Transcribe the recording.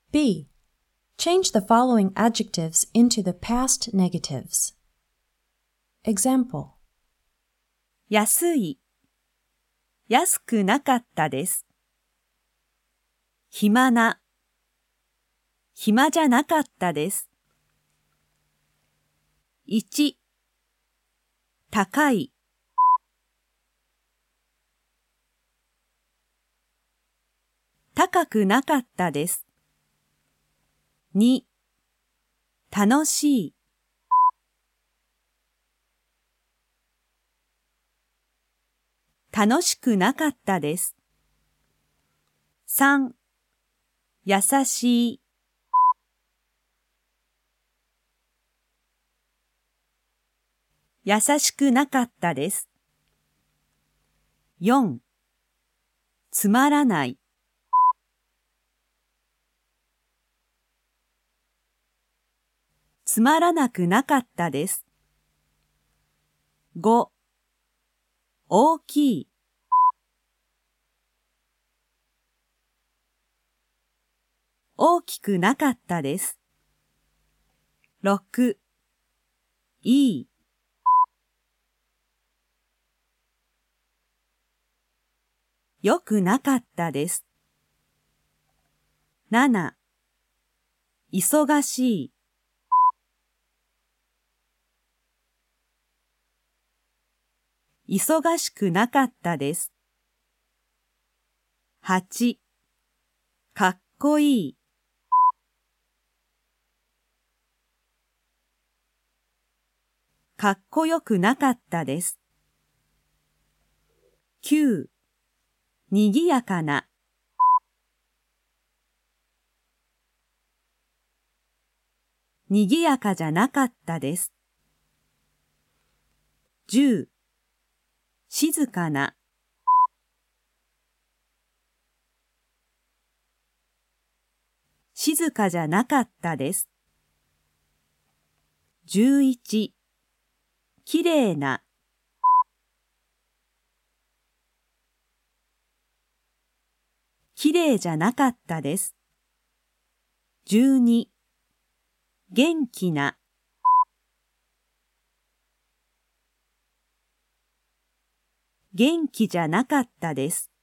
B. Change the following adjectives into the past negatives. Example. 安い、安くなかったです。暇な、暇じゃなかったです。1、高い、高くなかったです。2、楽しい、楽しくなかったです。3、優しい、優しくなかったです。4、つまらない、つまらなくなかったです。5、大きい、大きくなかったです。6、いい、良くなかったです。7、忙しい、忙しくなかったです。8、かっこいい、かっこよくなかったです。9、にぎやかな、にぎやかじゃなかったです。10、静かな、静かじゃなかったです。11、きれいな、きれいじゃなかったです。12、元気な、元気じゃなかったです。